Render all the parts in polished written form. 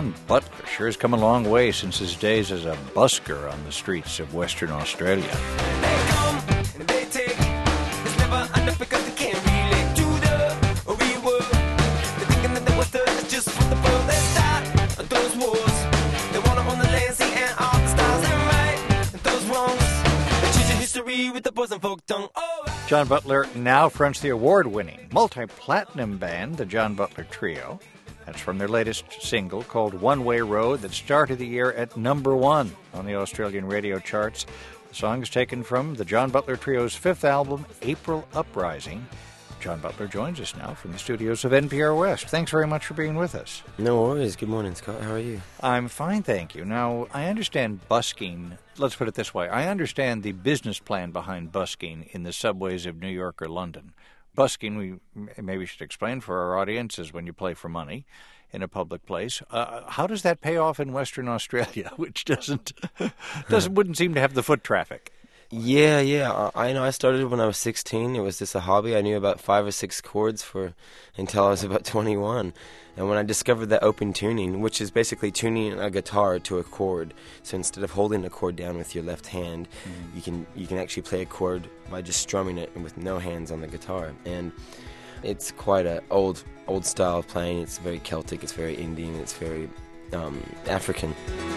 John Butler sure has come a long way since his days as a busker on the streets of Western Australia. They come and they take. It's never enough because they can't relate to the real world. They're thinking that the Western is just what the world they start those wars. They want to own the land, sea, and all the stars and right and those wrongs. They change your history with the boys and folk tongue. Oh, John Butler now fronts the award-winning, multi-platinum band, the John Butler Trio. That's from their latest single called One Way Road that started the year at number 1 on the Australian radio charts. The song is taken from the John Butler Trio's 5th album, April Uprising. John Butler joins us now from the studios of NPR West. Thanks very much for being with us. No worries. Good morning, Scott. How are you? I'm fine, thank you. Now, I understand busking. Let's put it this way. I understand the business plan behind busking in the subways of New York or London. Busking, we maybe should explain for our audience, is when you play for money in a public place. How does that pay off in Western Australia, which wouldn't seem to have the foot traffic? Yeah. I know. I started when I was 16. It was just a hobby. I knew about 5 or 6 chords until I was about 21. And when I discovered that open tuning, which is basically tuning a guitar to a chord, so instead of holding a chord down with your left hand, you can actually play a chord by just strumming it with no hands on the guitar. And it's quite an old style of playing. It's very Celtic. It's very Indian. It's very African.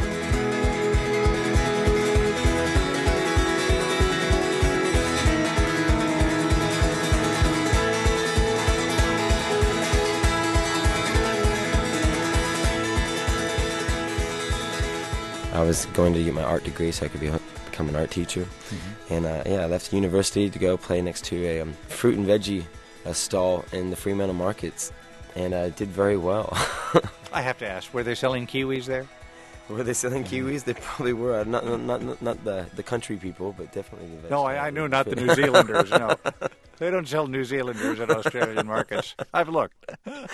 I was going to get my art degree so I could become an art teacher. Mm-hmm. And I left university to go play next to a fruit and veggie stall in the Fremantle markets, and I did very well. I have to ask, were they selling kiwis there? Were they selling kiwis? They probably were. Not the country people, but definitely the vegetables. No, I knew not the New Zealanders, no. They don't sell New Zealanders at Australian markets. I've looked.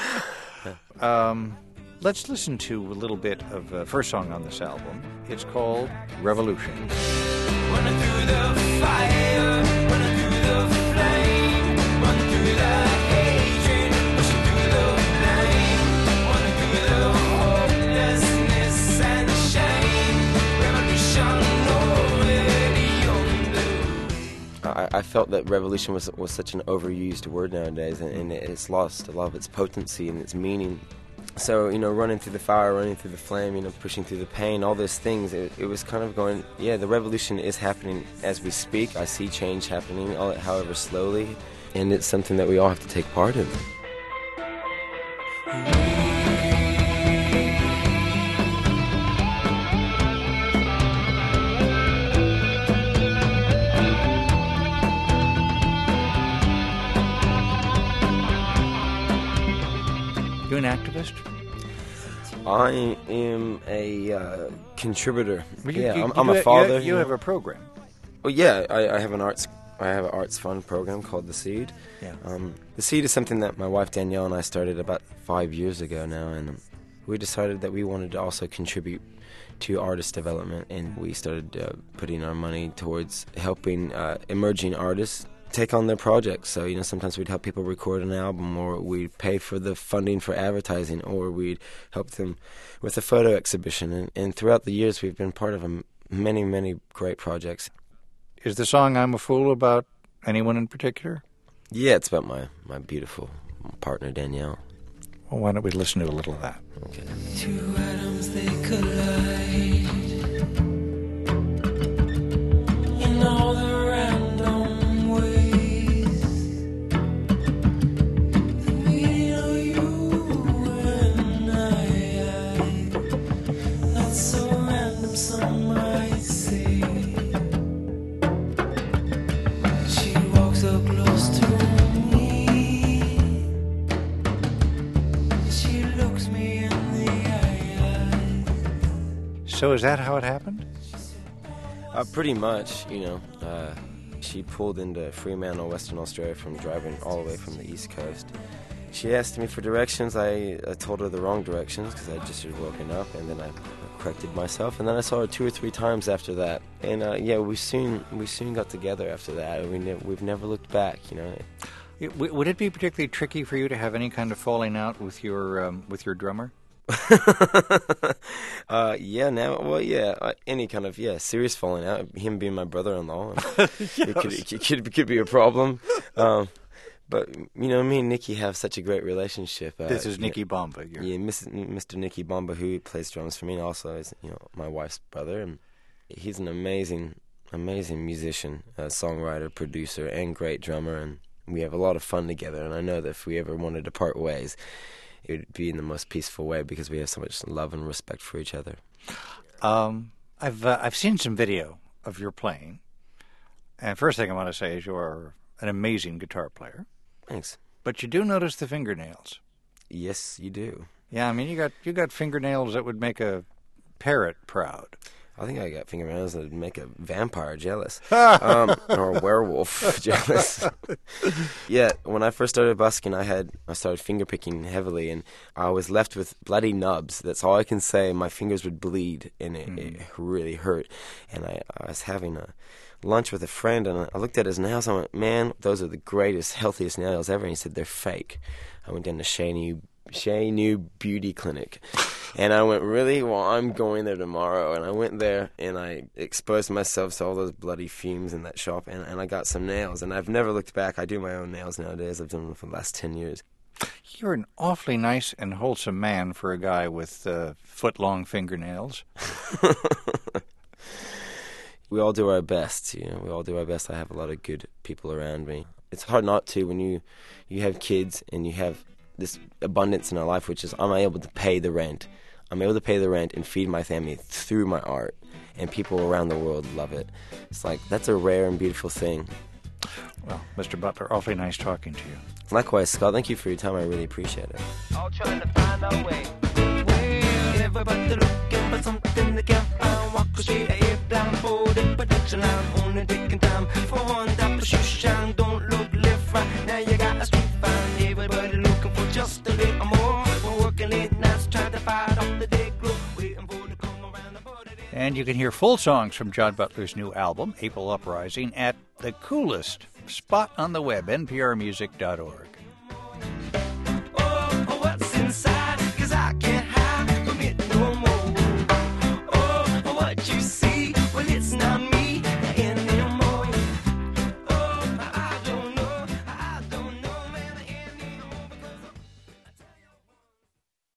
Let's listen to a little bit of the first song on this album. It's called Revolution. running through the fire, running through the flame, running through the hatred, pushing through the blame, running through the hopelessness and the shame. Revolution already on the way. I felt that revolution was such an overused word nowadays, and it's lost a lot of its potency and its meaning. So, running through the fire, running through the flame, pushing through the pain, all those things, it was kind of going, the revolution is happening as we speak. I see change happening, however slowly, and it's something that we all have to take part in. You an activist? I am a contributor. I'm a father. You have a program. Well, yeah, I have an arts fund program called The Seed. Yeah. The Seed is something that my wife Danielle and I started about 5 years ago now, and we decided that we wanted to also contribute to artist development, and we started putting our money towards helping emerging artists take on their projects. So, sometimes we'd help people record an album, or we'd pay for the funding for advertising, or we'd help them with a photo exhibition. And throughout the years, we've been part of many, many great projects. Is the song I'm a Fool about anyone in particular? Yeah, it's about my beautiful partner, Danielle. Well, why don't we listen to a little of that? Okay. Two atoms, they collide in all the random ways. The meaning of you and I, not so random, some might say. She walks up close to me, she looks me in the eye. So is that how it happened? Pretty much, she pulled into Fremantle, Western Australia, from driving all the way from the East Coast. She asked me for directions. I told her the wrong directions because I just had woken up, and then I corrected myself. And then I saw her 2 or 3 times after that. And we soon got together after that. We've never looked back. Would it be particularly tricky for you to have any kind of falling out with your drummer? Any kind of serious falling out. Him being my brother-in-law, it could be a problem. But me and Nicky have such a great relationship. This is Nicky Bomba. Mr. Nicky Bomba, who plays drums for me, and also is my wife's brother, and he's an amazing musician, songwriter, producer, and great drummer, and we have a lot of fun together. And I know that if we ever wanted to part ways, it would be in the most peaceful way because we have so much love and respect for each other. I've seen some video of your playing, and first thing I want to say is you're an amazing guitar player. Thanks. But you do notice the fingernails. Yes, you do. Yeah, I mean you got fingernails that would make a parrot proud. I think I got fingernails that would make a vampire jealous, or a werewolf jealous. Yeah, when I first started busking, I started finger picking heavily, and I was left with bloody nubs. That's all I can say. My fingers would bleed, and it really hurt. And I was having a lunch with a friend, and I looked at his nails. I went, "Man, those are the greatest, healthiest nails ever." And he said, "They're fake." I went down to Shea New Beauty Clinic. And I went, "Really? Well, I'm going there tomorrow." And I went there, and I exposed myself to all those bloody fumes in that shop, and I got some nails. And I've never looked back. I do my own nails nowadays. I've done them for the last 10 years. You're an awfully nice and wholesome man for a guy with foot-long fingernails. We all do our best, We all do our best. I have a lot of good people around me. It's hard not to when you have kids and you have this abundance in our life, which is I'm able to pay the rent. I'm able to pay the rent and feed my family through my art, and people around the world love it. It's like, that's a rare and beautiful thing. Well, Mr. Butler, awfully nice talking to you. Likewise, Scott. Thank you for your time. I really appreciate it. All trying to find our way. Everybody looking for something to get on. Walk the street, blindfolded, production line, only taking time for one type of shoe shine. Don't look left, right. Now you got a street find. Everybody looking for just a little more. We're working late nights, trying to fight off the day glow. Waiting for to come around the border. And you can hear full songs from John Butler's new album, April Uprising, at the coolest spot on the web, nprmusic.org.